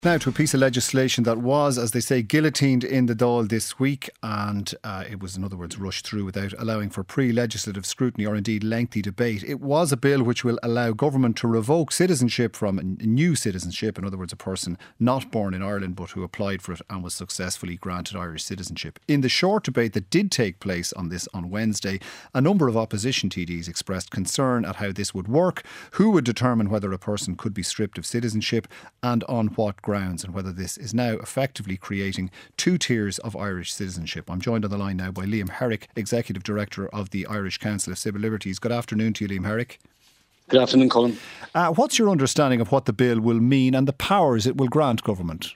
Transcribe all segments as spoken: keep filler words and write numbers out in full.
Now to a piece of legislation that was, as they say, guillotined in the Dáil this week, and uh, it was, in other words, rushed through without allowing for pre-legislative scrutiny or indeed lengthy debate. It was a bill which will allow government to revoke citizenship from a new citizenship, in other words, a person not born in Ireland but who applied for it and was successfully granted Irish citizenship. In the short debate that did take place on this on Wednesday, a number of opposition T Ds expressed concern at how this would work, who would determine whether a person could be stripped of citizenship and on what grounds. grounds and whether this is now effectively creating two tiers of Irish citizenship. I'm joined on the line now by Liam Herrick, Executive Director of the Irish Council of Civil Liberties. Good afternoon to you, Liam Herrick. Good afternoon, Colin. Uh, what's your understanding of what the bill will mean and the powers it will grant government?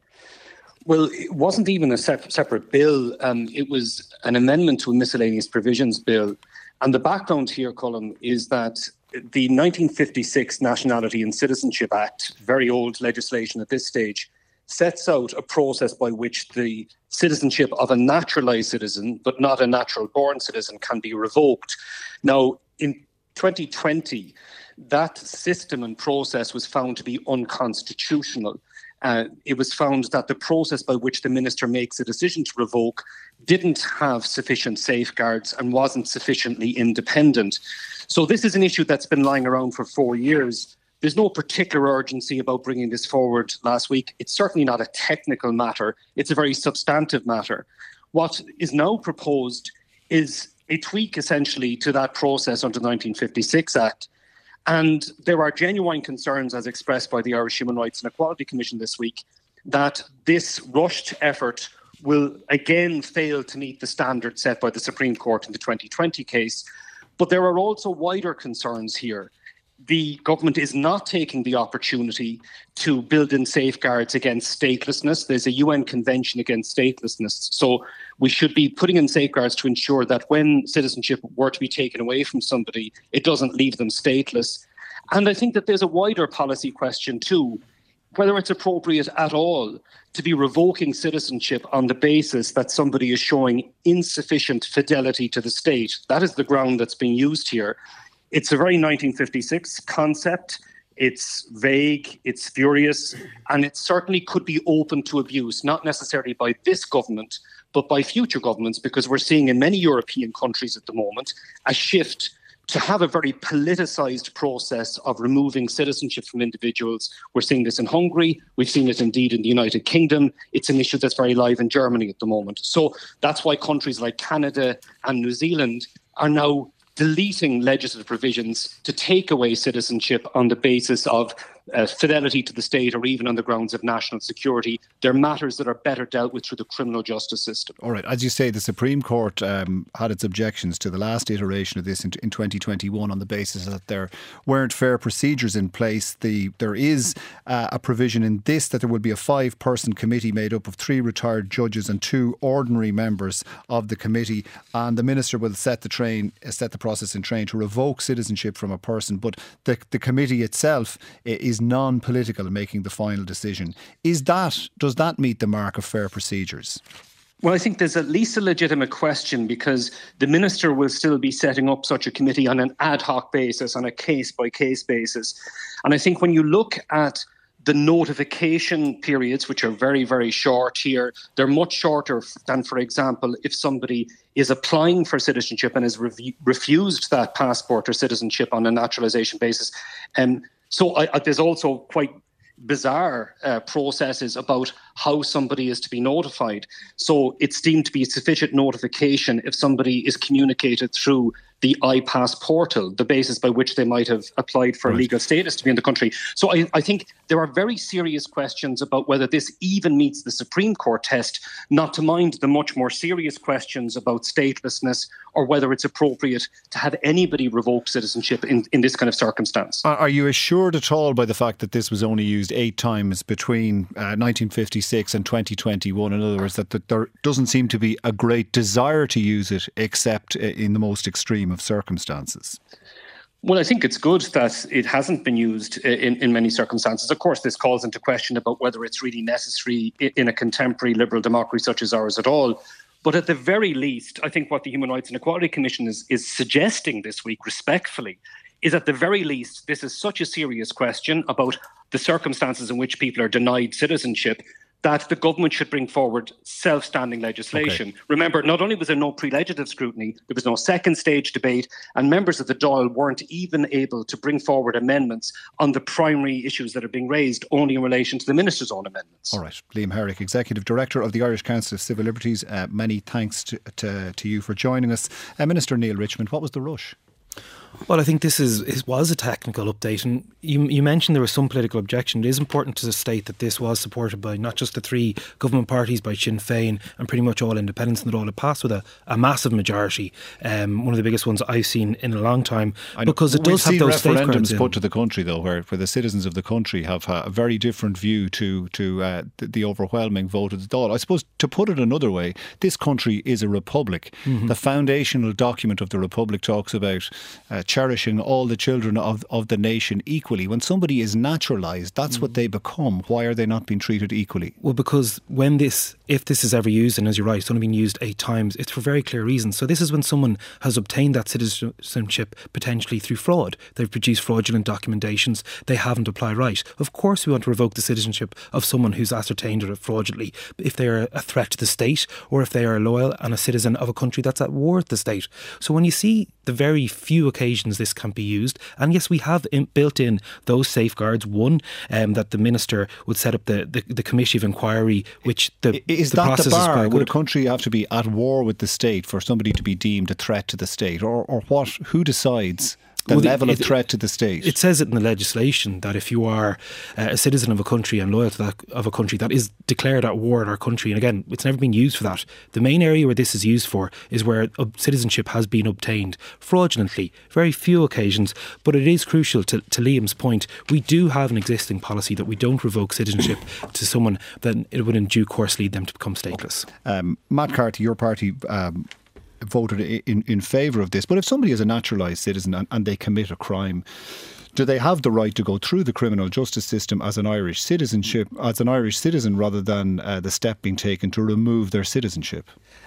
Well, it wasn't even a separate bill. Um, it was an amendment to a miscellaneous provisions bill. And the background here, Colin, is that the nineteen fifty-six Nationality and Citizenship Act, very old legislation at this stage, sets out a process by which the citizenship of a naturalised citizen, but not a natural-born citizen, can be revoked. Now, in twenty twenty, that system and process was found to be unconstitutional. Uh, it was found that the process by which the minister makes a decision to revoke didn't have sufficient safeguards and wasn't sufficiently independent. So this is an issue that's been lying around for four years. There's no particular urgency about bringing this forward last week. It's certainly not a technical matter. It's a very substantive matter. What is now proposed is a tweak essentially to that process under the nineteen fifty-six Act. And there are genuine concerns, as expressed by the Irish Human Rights and Equality Commission this week, that this rushed effort will again fail to meet the standard set by the Supreme Court in the twenty twenty case. But there are also wider concerns here. The government is not taking the opportunity to build in safeguards against statelessness. There's a U N convention against statelessness. So we should be putting in safeguards to ensure that when citizenship were to be taken away from somebody, it doesn't leave them stateless. And I think that there's a wider policy question too, whether it's appropriate at all to be revoking citizenship on the basis that somebody is showing insufficient fidelity to the state. That is the ground that's being used here. It's a very nineteen fifty-six concept. It's vague, it's spurious, and it certainly could be open to abuse, not necessarily by this government, but by future governments, because we're seeing in many European countries at the moment a shift to have a very politicised process of removing citizenship from individuals. We're seeing this in Hungary. We've seen it indeed in the United Kingdom. It's an issue that's very live in Germany at the moment. So that's why countries like Canada and New Zealand are now deleting legislative provisions to take away citizenship on the basis of uh, fidelity to the state or even on the grounds of national security. They're matters that are better dealt with through the criminal justice system. All right. As you say, the Supreme Court um, had its objections to the last iteration of this in, in twenty twenty-one on the basis that there weren't fair procedures in place. The, there is uh, a provision in this that there will be a five-person committee made up of three retired judges and two ordinary members of the committee, and the minister will set the train, uh, set the process in train to revoke citizenship from a person, but the, the committee itself is non-political in making the final decision. Is that, does that meet the mark of fair procedures? Well, I think there's at least a legitimate question, because the minister will still be setting up such a committee on an ad hoc basis, on a case-by-case basis. And I think when you look at the notification periods, which are very, very short here, they're much shorter than, for example, if somebody is applying for citizenship and has re- refused that passport or citizenship on a naturalisation basis. Um, so I, I, there's also quite bizarre uh, processes about how somebody is to be notified. So it's deemed to be sufficient notification if somebody is communicated through the iPass portal, the basis by which they might have applied for right. legal status to be in the country. So I, I think there are very serious questions about whether this even meets the Supreme Court test, not to mind the much more serious questions about statelessness or whether it's appropriate to have anybody revoke citizenship in, in this kind of circumstance. Are you assured at all by the fact that this was only used eight times between uh, nineteen fifty-six and twenty twenty-one? In other words, that, that there doesn't seem to be a great desire to use it except in the most extreme of circumstances? Well, I think it's good that it hasn't been used in, in many circumstances. Of course, this calls into question about whether it's really necessary in a contemporary liberal democracy such as ours at all. But at the very least, I think what the Human Rights and Equality Commission is, is suggesting this week, respectfully, is at the very least, this is such a serious question about the circumstances in which people are denied citizenship that the government should bring forward self-standing legislation. Okay. Remember, not only was there no pre-legislative scrutiny, there was no second stage debate, and members of the Dáil weren't even able to bring forward amendments on the primary issues that are being raised, only in relation to the Minister's own amendments. All right. Liam Herrick, Executive Director of the Irish Council of Civil Liberties, uh, many thanks to, to, to you for joining us. Uh, Minister Neil Richmond, what was the rush? Well, I think this is, is was a technical update, and you, you mentioned there was some political objection. It is important to state that this was supported by not just the three government parties, by Sinn Féin and pretty much all independents in the Dáil. It passed with a, a massive majority, um, one of the biggest ones I've seen in a long time, because it does have those safeguards. We've seen referendums put to the country, though, where, where the citizens of the country have a very different view to, to uh, the, the overwhelming vote of the Dáil. I suppose, to put it another way, this country is a republic. Mm-hmm. The foundational document of the republic talks about uh, cherishing all the children of, of the nation equally. When somebody is naturalised, that's mm. what they become. Why are they not being treated equally? Well, because when this, if this is ever used, and as you're right, it's only been used eight times, it's for very clear reasons. So this is when someone has obtained that citizenship potentially through fraud. They've produced fraudulent documentations. They haven't applied right. Of course we want to revoke the citizenship of someone who's ascertained it fraudulently if they are a threat to the state, or if they are loyal and a citizen of a country that's at war with the state. So when you see the very few occasions this can be used, and yes, we have in, built in those safeguards. One, um, that the Minister would set up the, the, the committee of inquiry, which the, is the that process the bar? Is would a country have to be at war with the state for somebody to be deemed a threat to the state, or or what? Who decides the well, level it, of threat to the state? It says it in the legislation that if you are uh, a citizen of a country and loyal to that of a country that is declared at war in our country, and again, it's never been used for that. The main area where this is used for is where citizenship has been obtained fraudulently. Very few occasions, but it is crucial to, to Liam's point. We do have an existing policy that we don't revoke citizenship to someone, then it would in due course lead them to become stateless. Um, Matt Carthy, your party Um voted in, in favour of this, but if somebody is a naturalised citizen and, and they commit a crime, do they have the right to go through the criminal justice system as an Irish citizenship, as an Irish citizen, rather than uh, the step being taken to remove their citizenship?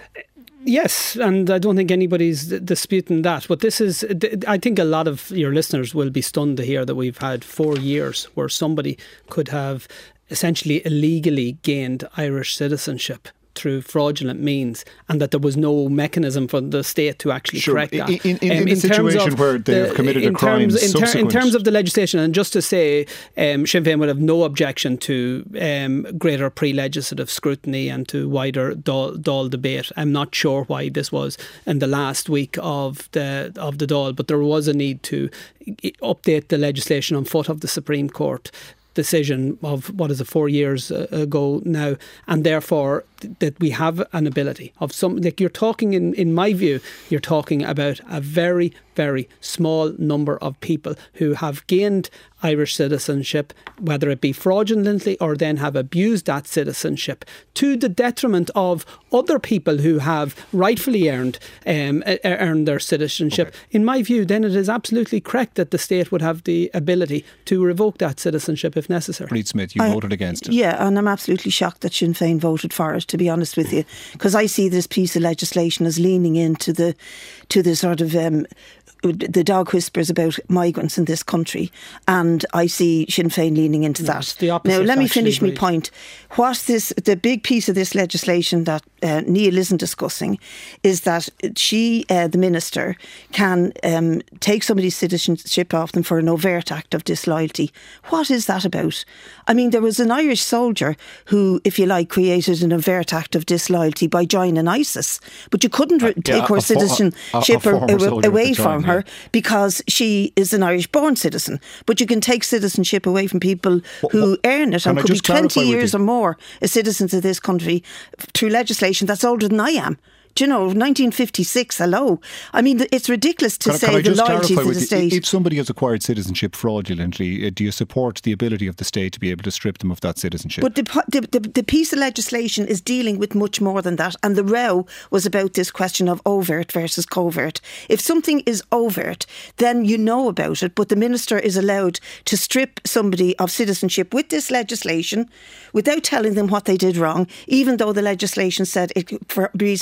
Yes, and I don't think anybody's disputing that. But this is, I think a lot of your listeners will be stunned to hear that we've had four years where somebody could have essentially illegally gained Irish citizenship through fraudulent means, and that there was no mechanism for the state to actually sure. correct that. In, in, in, um, in a situation where they've the, committed a crime terms, in, ter- in terms of the legislation, and just to say, um, Sinn Féin would have no objection to um, greater pre-legislative scrutiny and to wider Dáil, Dáil debate. I'm not sure why this was in the last week of the of the Dáil, but there was a need to update the legislation on foot of the Supreme Court decision of, what is it, four years ago now, and therefore th- that we have an ability of some, like you're talking in, in my view, you're talking about a very, very small number of people who have gained Irish citizenship, whether it be fraudulently or then have abused that citizenship to the detriment of other people who have rightfully earned um, earned their citizenship. Okay. In my view, then it is absolutely correct that the state would have the ability to revoke that citizenship if necessary. Reid Smith, you I, voted against it. Yeah, and I'm absolutely shocked that Sinn Féin voted for it, to be honest with you, because I see this piece of legislation as leaning into the to the sort of um, the dog whispers about migrants in this country, and I see Sinn Féin leaning into no, that. The opposite, now, let me finish agreed. my point. What this, the big piece of this legislation that uh, Neil isn't discussing, is that she, uh, the minister, can um, take somebody's citizenship off them for an overt act of disloyalty. What is that about? I mean, there was an Irish soldier who, if you like, created an overt act of disloyalty by joining ISIS, but you couldn't re- uh, yeah, take her citizenship a, a, a, away from her. Because she is an Irish-born citizen. But you can take citizenship away from people who what, earn it and could be twenty years or more as citizens of this country through legislation that's older than I am. Do you know, nineteen fifty-six, hello. I mean, it's ridiculous to can, say can the loyalty to the state. If somebody has acquired citizenship fraudulently, do you support the ability of the state to be able to strip them of that citizenship? But the, the, the, the piece of legislation is dealing with much more than that. And the row was about this question of overt versus covert. If something is overt, then you know about it. But the minister is allowed to strip somebody of citizenship with this legislation without telling them what they did wrong, even though the legislation said it for reasons that are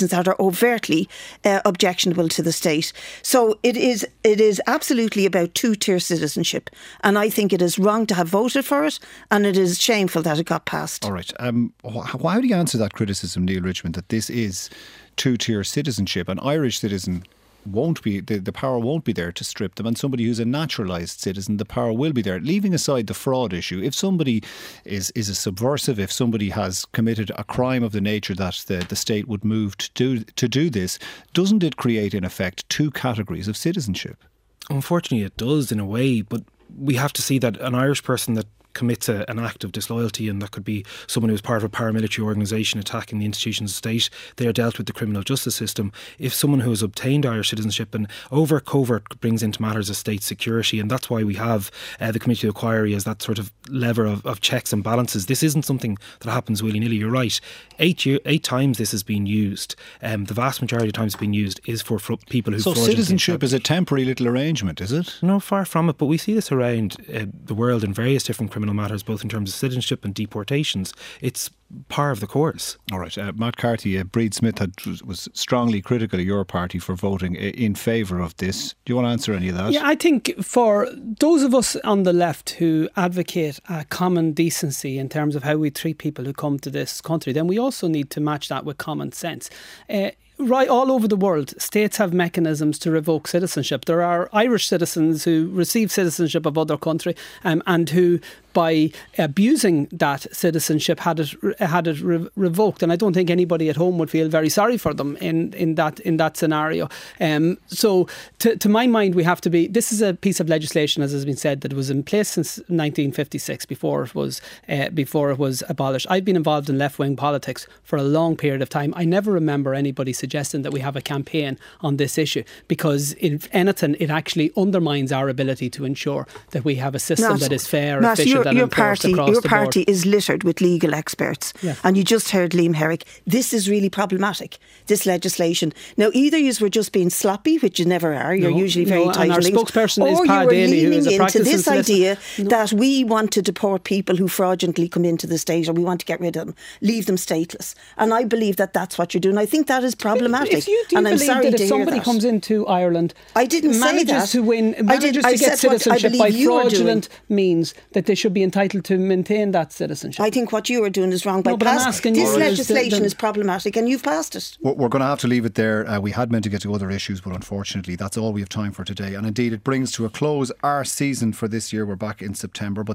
overtly uh, objectionable to the state. So it is it is absolutely about two-tier citizenship, and I think it is wrong to have voted for it, and it is shameful that it got passed. All right. Um, wh- how do you answer that criticism, Neil Richmond, that this is two-tier citizenship? An Irish citizen won't be, the, the power won't be there to strip them, and somebody who's a naturalised citizen, the power will be there. Leaving aside the fraud issue, if somebody is, is a subversive, if somebody has committed a crime of the nature that the, the state would move to do, to do this, doesn't it create in effect two categories of citizenship? Unfortunately it does in a way, but we have to see that an Irish person that commits a, an act of disloyalty, and that could be someone who's part of a paramilitary organisation attacking the institutions of the state, they are dealt with the criminal justice system. If someone who has obtained Irish citizenship and over covert brings into matters of state security, and that's why we have uh, the Committee of Inquiry as that sort of lever of, of checks and balances. This isn't something that happens willy-nilly. You're right. Eight year, eight times this has been used. Um, the vast majority of times it's been used is for, for people who... So citizenship is a temporary little arrangement, is it? No, far from it. But we see this around uh, the world in various different criminal matters, both in terms of citizenship and deportations. It's par of the course. All right. Uh, Matt Carthy, uh, Breed Smith had, was strongly critical of your party for voting in favour of this. Do you want to answer any of that? Yeah, I think for those of us on the left who advocate a common decency in terms of how we treat people who come to this country, then we also need to match that with common sense. Uh, Right, all over the world, states have mechanisms to revoke citizenship. There are Irish citizens who receive citizenship of other country um, and who, by abusing that citizenship, had it had it re- revoked. And I don't think anybody at home would feel very sorry for them in, in that in that scenario. Um, so, to, to my mind, we have to be. This is a piece of legislation, as has been said, that was in place since nineteen fifty-six, before it was uh, before it was abolished. I've been involved in left wing politics for a long period of time. I never remember anybody suggesting that we have a campaign on this issue, because if anything, it actually undermines our ability to ensure that we have a system Matt, that is fair, Matt, efficient your, and your enforced party, across your the party board. is littered with legal experts. Yeah. And you just heard Liam Herrick. This is really problematic, this legislation. Now, either you were just being sloppy, which you never are, you're no, usually very no, tight and our linked, spokesperson or is you Pa were Daly, who is a leaning into practicing this solicitor. idea No. that we want to deport people who fraudulently come into the state, or we want to get rid of them, leave them stateless. And I believe that that's what you're doing. I think that is problematic. If you, do you and I'm believe sorry that to if hear somebody that. comes into Ireland, I didn't say manages that. to win, I manages did- I to get said what I citizenship by believe you were doing. fraudulent means, that they should be entitled to maintain that citizenship? I think what you are doing is wrong. By No, but I'm pass- asking this you- legislation the- is problematic, and you've passed it. We're, we're going to have to leave it there. Uh, we had meant to get to other issues, but unfortunately that's all we have time for today. And indeed it brings to a close our season for this year. We're back in September, but